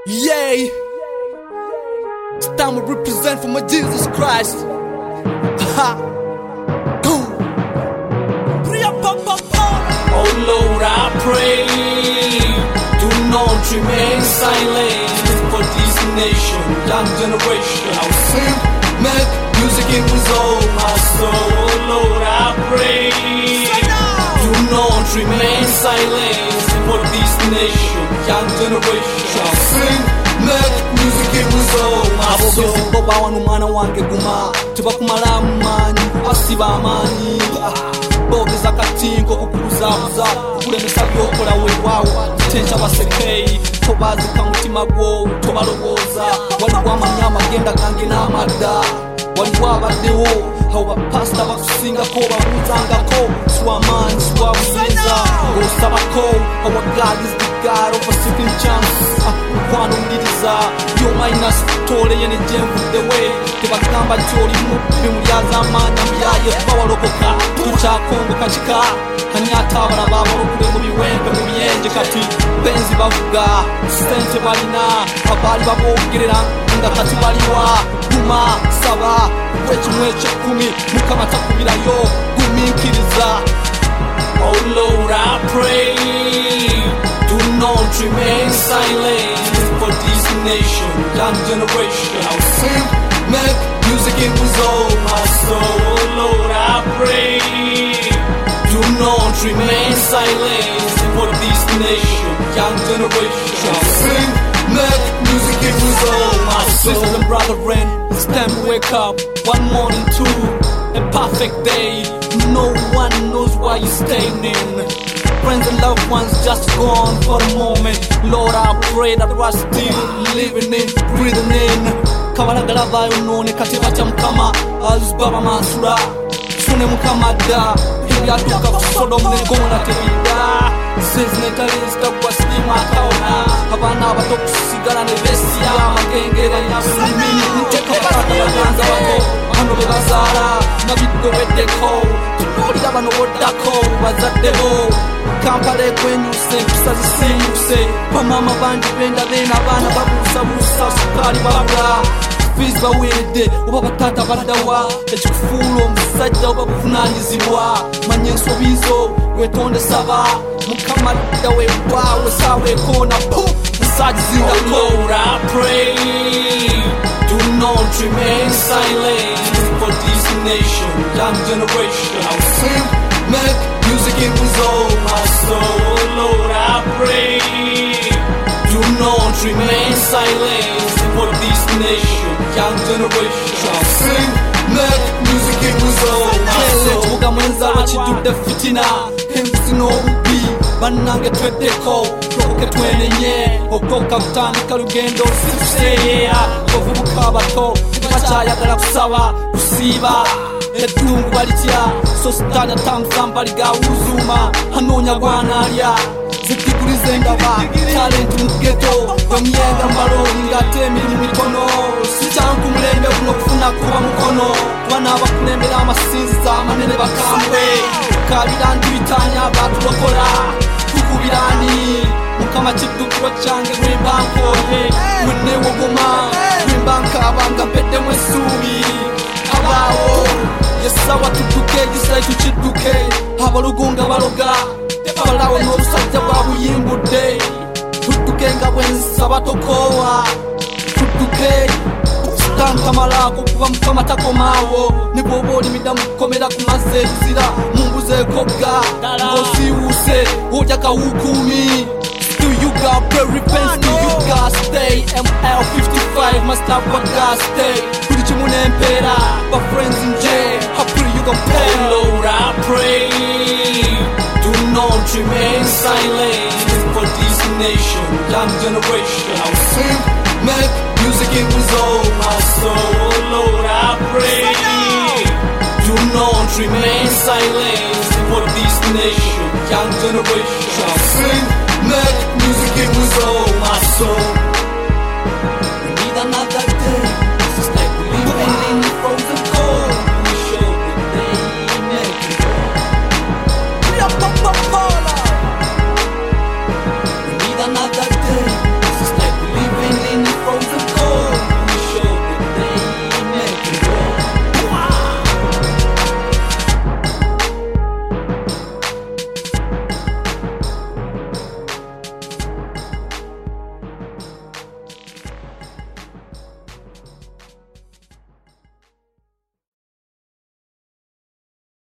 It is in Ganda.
Yay! It's time to represent for my Jesus Christ. Ha! Go! Oh Lord, I pray, do not remain silent for this nation, young generation. I'll sing, make music and resolve my soul. Oh Lord, I pray, do not remain silent for this nation, young generation. I'll sing, make music and resolve my soul. Boba wanu mwana wange guma tebakumala manyi asiba amanyi bogeza katinko kukuzabuza kulemesa byokola wewawo tencha basekei tobazika mutima gwo tobalowoza waliwo amanya amagenda gange n'amadda waliwo abaddewo awo bapasita bakusingako babuzangako siwamaanyi siwabuyinza ng'osabako our God is the God of a second chance kwanumiriza yo minus toleye ne jenvudde we tebagamba nti oli mubbi mulyaza amaanya mubyaye bawalokoka tukyakongoka kika kani ate abalaba abalokule mu biwempe mu biyenje kati benzi bavuga sente balina abaali baboogerera nga kati baliwa guma saba wekimu ekyekumi mukama takubirayo gumiikiriza. Oh Lord, I pray, do not remain silent for this nation, young generation. I'll sing, make music and resolve my soul. Oh Lord, I pray, do not remain silent for this nation, young generation. I'll sing, make music and resolve my soul. Sisters and brethren, it's time to wake up. One morning, two, a perfect day. No one knows why you're staying in. Friends and loved ones just gone for a moment. Lord, I pray that we're still living in, breathing in. Kabalagala bayo none kateba cha mukama azbaba mansura sune mukama da ebyatuka ku Sodom ne Gomora tebida sezinetalista kwa stima taona abana abato kusigala ne besia amagengera yabulimini nteka batabaganza bako hano bebazala nabiddo weddeko tunolira bano boddako bazaddebo Kampala ekwenyuse empisa zisinyuse bamama bangi benda bena abaana babuusabuusa sukaali babula fizi baweeredde oba bataata baddawa ekikufuula omusajja oba buvunaanyizibwa manya ensobi zo wetonde saba mukama dda weewaawe saawa ekoona nsagizingako. Lord, I pray, do not remain silent for this nation, young generation. I'll sing, make music and resolve my soul. Oh Lord, I pray, do not remain silent for this nation, young generation. I'll sing, make music and resolve my soul. Tuga mwenza wachidudde fitina enfusi n'obubi bannange tweddeko tulokoke twenenye okoka kutandika lugendo siruseeya abavubuka abato tebakyayagala kusaba kusiiba eddungu balitya so sitaani atambuza mbali ga wuzuma anoonya gwanaalya zidiguli z'endaba talenti mu ghetto bamyenga mbaloli ng'ate emirimu mitono sikyanku mulembe guno kufuna kuba mukono kuba n'abakulembera amasinziza amanene bakambwe kabira ndibitanya batulokola tukubirani mukama kiddukiro kyange mwembankoye mwenewogoma mwembankabanga mpeddemu essuubi abaawo yesawa tudduke gisai tukidduke abalugunga baloga tebalawo n'obusajja bwa buyimbudde tudduke nga bwensaba tokoowa tudduke tankamalaako kuba mukama takomaawo ne bw'oba olimidda mu kukomera ku mazzi ebizira munguzeekogga ng'osiiwuuse olya kawukuumi. Do you got pray repent? Do you got stay? ML55 must have what God stay. Buli kimu n'empeera ba friends in jail. I pray you gon' pay. Oh Lord, I pray, do not remain silent for this nation, young generation. I'll sing, make music and resolve my soul. Oh Lord, I pray, do not remain silent for this nation, young generation. I'll sing, make music and